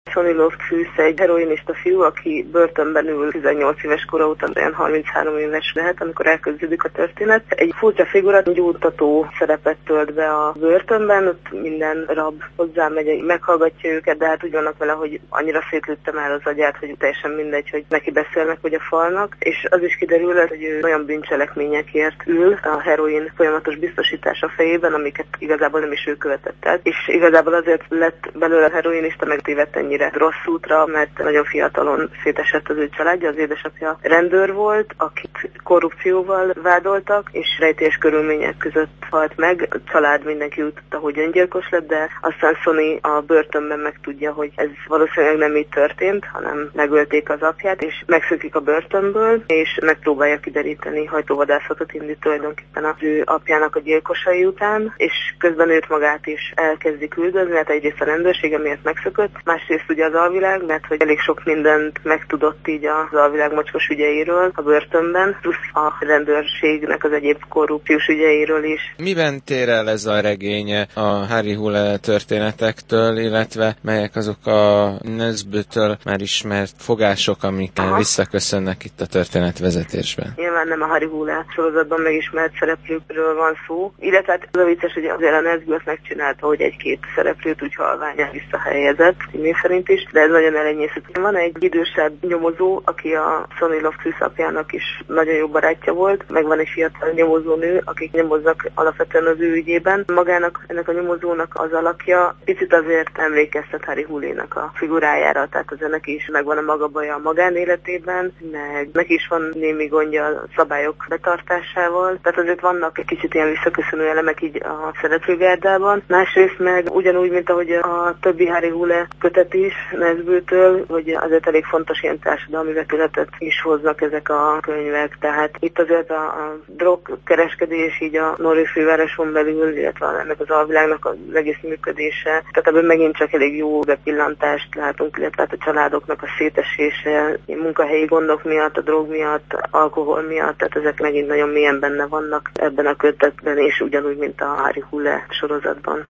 Sonny Loftus egy heroinista fiú, aki börtönben ül 18 éves kora után, olyan 33 éves lehet, amikor elkezdődik a történet. Egy furcsa figura, gyógytató szerepet tölt be a börtönben, ott minden rab hozzámegy, meghallgatja őket, de hát úgy vannak vele, hogy annyira szétlőtte már az agyát, hogy teljesen mindegy, hogy neki beszélnek, vagy a falnak. És az is kiderül, hogy ő olyan bűncselekményekért ül a heroin folyamatos biztosítása fejében, amiket igazából nem is ő követett el. És igazából azért lett belőle heroinista, meg tévedt ennyire rossz útra, mert nagyon fiatalon szétesett az ő családja, az édesapja rendőr volt, akit korrupcióval vádoltak, és rejtélyes körülmények között halt meg. A család mindenki úgy tudta, hogy öngyilkos lett, de aztán Sonny a börtönben megtudja, hogy ez valószínűleg nem így történt, hanem megölték az apját, és megszökik a börtönből, és megpróbálja kideríteni, hajtóvadászatot indít tulajdonképpen az ő apjának a gyilkosai után, és közben őt magát is elkezdi küldözni, hát egyrészt a rendőrsége miért megszökött, másrészt ugye az alvilág, mert hogy elég sok mindent megtudott így az alvilág mocskos ügyeiről a börtönben, plusz a rendőrségnek az egyéb korrupciós ügyeiről is. Miben tér el ez a regény a Harry Hole történetektől, illetve melyek azok a Nesbøtől már ismert fogások, amik visszaköszönnek itt a történetvezetésben? Nyilván nem a Harry Hole sorozatban megismert szereplőkről van szó, illetve hát az a vicces, hogy azért a Nesbø megcsinálta, hogy egy-két szereplőt úgy halványan visszahelyezett, szerint is, de ez nagyon elenyésző. Van egy idősebb nyomozó, aki a Sonny Loftus apjának is nagyon jó barátja volt, meg van egy fiatal nyomozónő, akik nyomoznak alapvetően az ő ügyében. Magának, ennek a nyomozónak az alakja picit azért emlékeztet Harry Hole-nak a figurájára, tehát az ennek is megvan a maga baja a magánéletében, meg neki is van némi gondja a szabályok betartásával, tehát azért vannak egy kicsit ilyen visszaköszönő elemek így a szereplőgárdában. Másrészt meg ugyanúgy, mint ahogy a többi Harry Hole kötet is Nesbøtől, hogy azért elég fontos ilyen társadalmi vetületet is hoznak ezek a könyvek. Tehát itt azért a drogkereskedés így a Norway fővároson belül, illetve ennek az alvilágnak az egész működése. Tehát ebből megint csak elég jó bepillantást látunk, illetve a családoknak a szétesése, munkahelyi gondok miatt, a drog miatt, alkohol miatt, tehát ezek megint nagyon mélyen benne vannak ebben a kötetben, és ugyanúgy, mint a Harry Hole sorozatban.